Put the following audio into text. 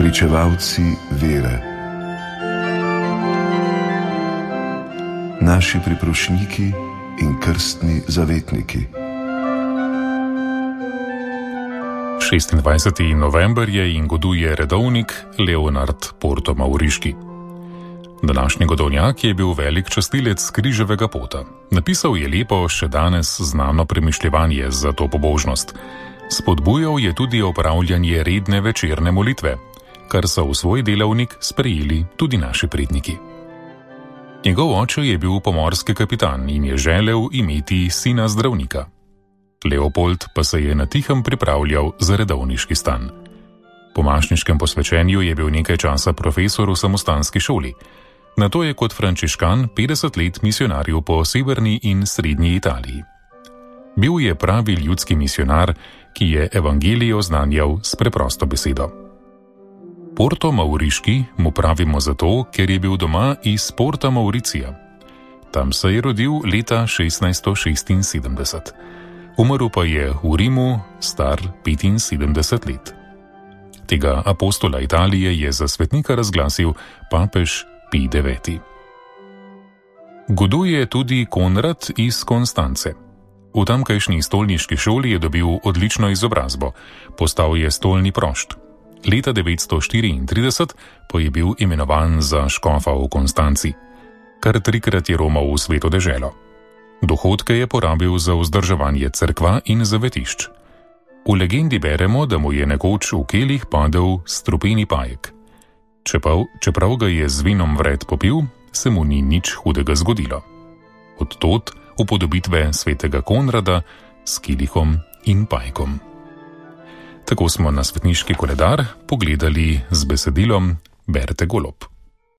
pričevalci vere, naši priprošniki in krstni zavetniki. 26. november je in goduje redovnik Leonard Porto Mauriški. Današnji godovnjak je bil velik častilec križevega pota. Napisal je lepo, še danes znano premišljevanje za to pobožnost. Spodbujal je tudi opravljanje redne večerne molitve, kar so v svoj delavnik sprejeli tudi naši predniki. Njegov oče je bil pomorski kapitan in je želel imeti sina zdravnika. Leopold pa se je na tihem pripravljal za redovniški stan. Po mašniškem posvečenju je bil nekaj časa profesor v samostanski šoli. Nato je kot frančiškan 50 let misionaril po severni in srednji Italiji. Bil je pravi ljudski misionar, ki je evangelijo oznanjal s preprosto besedo. Porto Mauriški mu pravimo zato, ker je bil doma iz Porta Mauricija. Tam se je rodil leta 1676. Umrl pa je v Rimu, star 75 let. Tega apostola Italije je za svetnika razglasil papež Pij IX. Goduje tudi Konrad iz Konstance. V tamkajšnji stolniški šoli je dobil odlično izobrazbo, postal je stolni prošt. Leta 934 pa je bil imenovan za škofa v Konstanci. Kar 3-krat je romal v sveto deželo. Dohodke je porabil za vzdrževanje cerkva in zavetišč. V legendi beremo, da mu je nekoč v kelih padel strupeni pajek. Čeprav ga je z vinom vred popil, se mu ni nič hudega zgodilo. Od tod upodobitve svetega Konrada s kilihom in pajkom. Tako smo na svetniški koledar pogledali z besedilom Berte Golob.